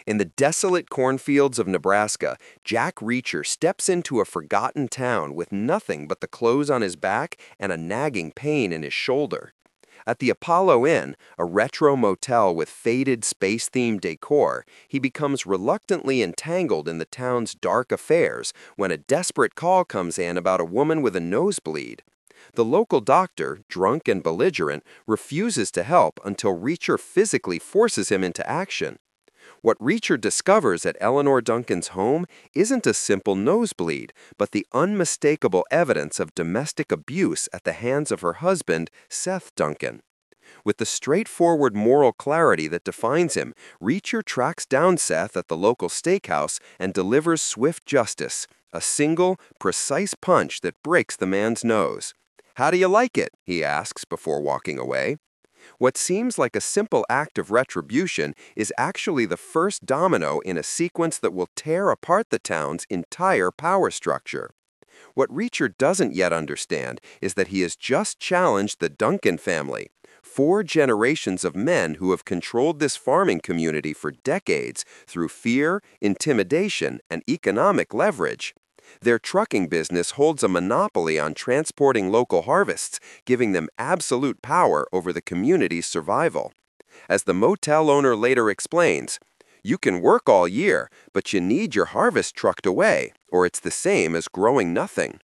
In the desolate cornfields of Nebraska, Jack Reacher steps into a forgotten town with nothing but the clothes on his back and a nagging pain in his shoulder. At the Apollo Inn, a retro motel with faded space-themed decor, he becomes reluctantly entangled in the town's dark affairs when a desperate call comes in about a woman with a nosebleed. The local doctor, drunk and belligerent, refuses to help until Reacher physically forces him into action. What Reacher discovers at Eleanor Duncan's home isn't a simple nosebleed, but the unmistakable evidence of domestic abuse at the hands of her husband, Seth Duncan. With the straightforward moral clarity that defines him, Reacher tracks down Seth at the local steakhouse and delivers swift justice, a single, precise punch that breaks the man's nose. "How do you like it?" he asks before walking away. What seems like a simple act of retribution is actually the first domino in a sequence that will tear apart the town's entire power structure. What Reacher doesn't yet understand is that he has just challenged the Duncan family, 4 generations of men who have controlled this farming community for decades through fear, intimidation, and economic leverage. Their trucking business holds a monopoly on transporting local harvests, giving them absolute power over the community's survival. As the motel owner later explains, "You can work all year, but you need your harvest trucked away, or it's the same as growing nothing."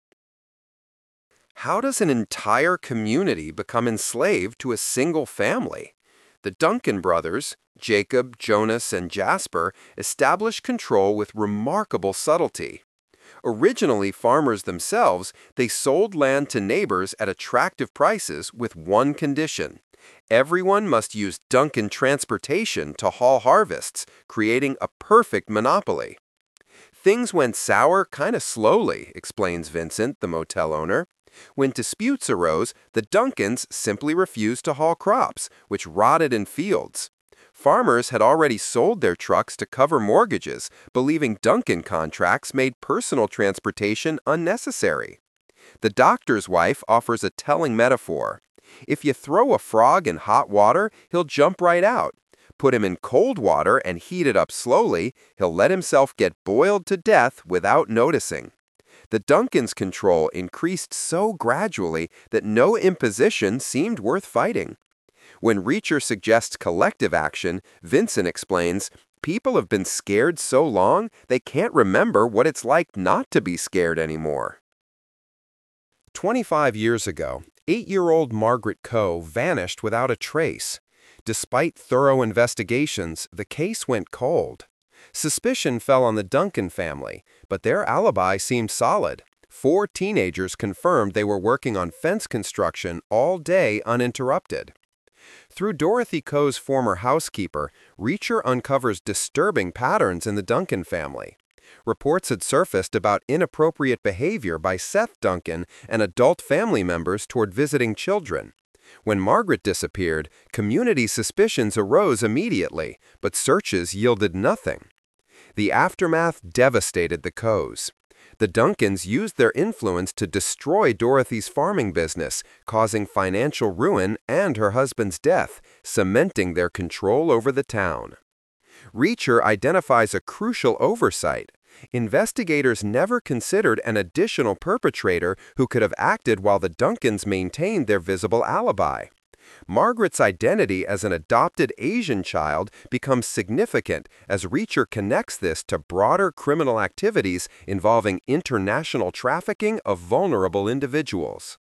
How does an entire community become enslaved to a single family? The Duncan brothers, Jacob, Jonas, and Jasper, establish control with remarkable subtlety. Originally farmers themselves, they sold land to neighbors at attractive prices with one condition: everyone must use Duncan transportation to haul harvests, creating a perfect monopoly. "Things went sour kind of slowly," explains Vincent, the motel owner. "When disputes arose, the Duncans simply refused to haul crops, which rotted in fields. Farmers had already sold their trucks to cover mortgages, believing Duncan contracts made personal transportation unnecessary." The doctor's wife offers a telling metaphor. "If you throw a frog in hot water, he'll jump right out. Put him in cold water and heat it up slowly, he'll let himself get boiled to death without noticing." The Duncans' control increased so gradually that no imposition seemed worth fighting. When Reacher suggests collective action, Vincent explains, "People have been scared so long, they can't remember what it's like not to be scared anymore." 25 years ago, 8-year-old Margaret Coe vanished without a trace. Despite thorough investigations, the case went cold. Suspicion fell on the Duncan family, but their alibi seemed solid. 4 teenagers confirmed they were working on fence construction all day uninterrupted. Through Dorothy Coe's former housekeeper, Reacher uncovers disturbing patterns in the Duncan family. Reports had surfaced about inappropriate behavior by Seth Duncan and adult family members toward visiting children. When Margaret disappeared, community suspicions arose immediately, but searches yielded nothing. The aftermath devastated the Coes. The Duncans used their influence to destroy Dorothy's farming business, causing financial ruin and her husband's death, cementing their control over the town. Reacher identifies a crucial oversight. Investigators never considered an additional perpetrator who could have acted while the Duncans maintained their visible alibi. Margaret's identity as an adopted Asian child becomes significant as Reacher connects this to broader criminal activities involving international trafficking of vulnerable individuals.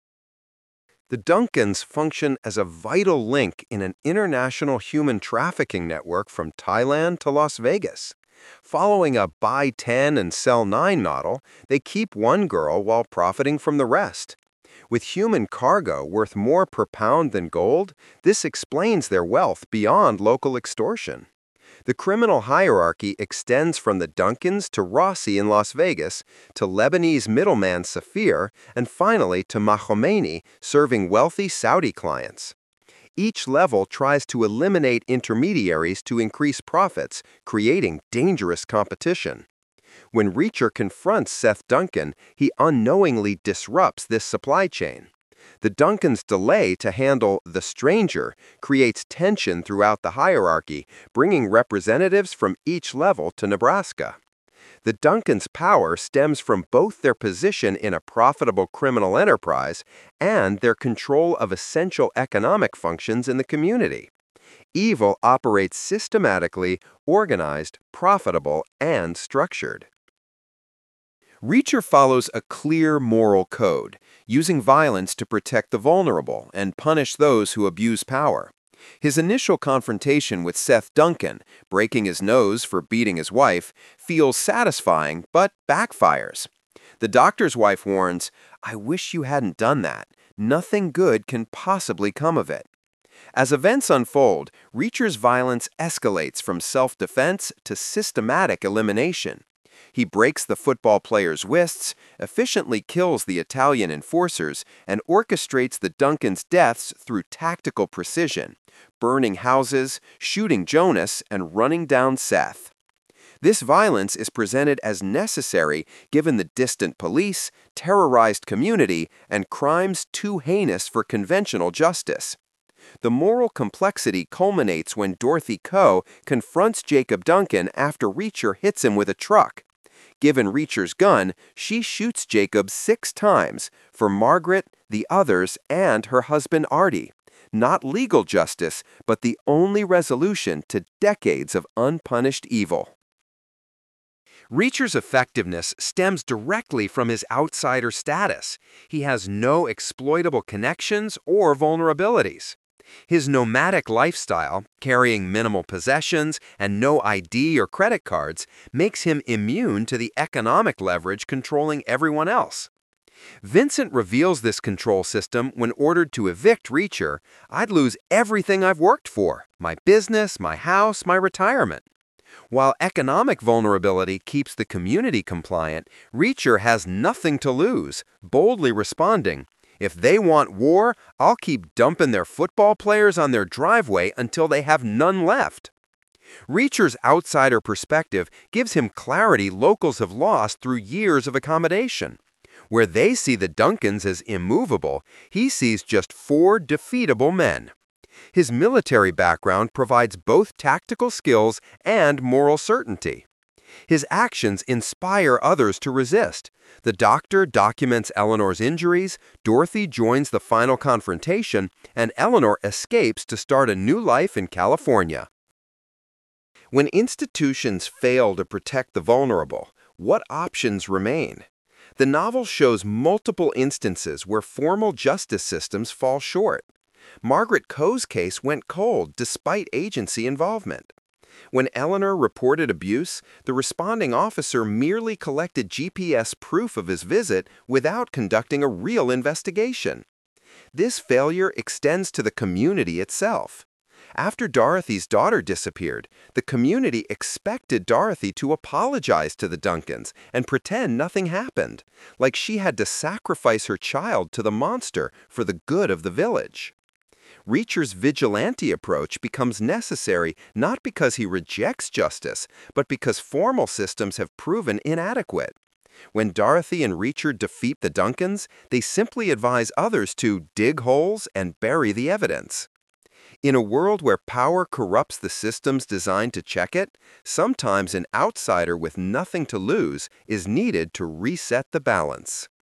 The Duncans function as a vital link in an international human trafficking network from Thailand to Las Vegas. Following a buy 10 and sell 9 model, they keep one girl while profiting from the rest. With human cargo worth more per pound than gold, this explains their wealth beyond local extortion. The criminal hierarchy extends from the Duncans to Rossi in Las Vegas, to Lebanese middleman Safir, and finally to Mahomeni, serving wealthy Saudi clients. Each level tries to eliminate intermediaries to increase profits, creating dangerous competition. When Reacher confronts Seth Duncan, he unknowingly disrupts this supply chain. The Duncans' delay to handle the stranger creates tension throughout the hierarchy, bringing representatives from each level to Nebraska. The Duncans' power stems from both their position in a profitable criminal enterprise and their control of essential economic functions in the community. Evil operates systematically, organized, profitable, and structured. Reacher follows a clear moral code, using violence to protect the vulnerable and punish those who abuse power. His initial confrontation with Seth Duncan, breaking his nose for beating his wife, feels satisfying but backfires. The doctor's wife warns, "I wish you hadn't done that. Nothing good can possibly come of it." As events unfold, Reacher's violence escalates from self-defense to systematic elimination. He breaks the football player's wrists, efficiently kills the Italian enforcers, and orchestrates the Duncans' deaths through tactical precision, burning houses, shooting Jonas, and running down Seth. This violence is presented as necessary given the distant police, terrorized community, and crimes too heinous for conventional justice. The moral complexity culminates when Dorothy Coe confronts Jacob Duncan after Reacher hits him with a truck. Given Reacher's gun, she shoots Jacob 6 times for Margaret, the others, and her husband Artie. Not legal justice, but the only resolution to decades of unpunished evil. Reacher's effectiveness stems directly from his outsider status. He has no exploitable connections or vulnerabilities. His nomadic lifestyle, carrying minimal possessions and no ID or credit cards, makes him immune to the economic leverage controlling everyone else. Vincent reveals this control system when ordered to evict Reacher. "I'd lose everything I've worked for, my business, my house, my retirement." While economic vulnerability keeps the community compliant, Reacher has nothing to lose, boldly responding, "If they want war, I'll keep dumping their football players on their driveway until they have none left." Reacher's outsider perspective gives him clarity locals have lost through years of accommodation. Where they see the Duncans as immovable, he sees just 4 defeatable men. His military background provides both tactical skills and moral certainty. His actions inspire others to resist. The doctor documents Eleanor's injuries, Dorothy joins the final confrontation, and Eleanor escapes to start a new life in California. When institutions fail to protect the vulnerable, what options remain? The novel shows multiple instances where formal justice systems fall short. Margaret Coe's case went cold despite agency involvement. When Eleanor reported abuse, the responding officer merely collected GPS proof of his visit without conducting a real investigation. This failure extends to the community itself. After Dorothy's daughter disappeared, the community expected Dorothy to apologize to the Duncans and pretend nothing happened, like she had to sacrifice her child to the monster for the good of the village. Reacher's vigilante approach becomes necessary not because he rejects justice, but because formal systems have proven inadequate. When Dorothy and Reacher defeat the Duncans, they simply advise others to dig holes and bury the evidence. In a world where power corrupts the systems designed to check it, sometimes an outsider with nothing to lose is needed to reset the balance.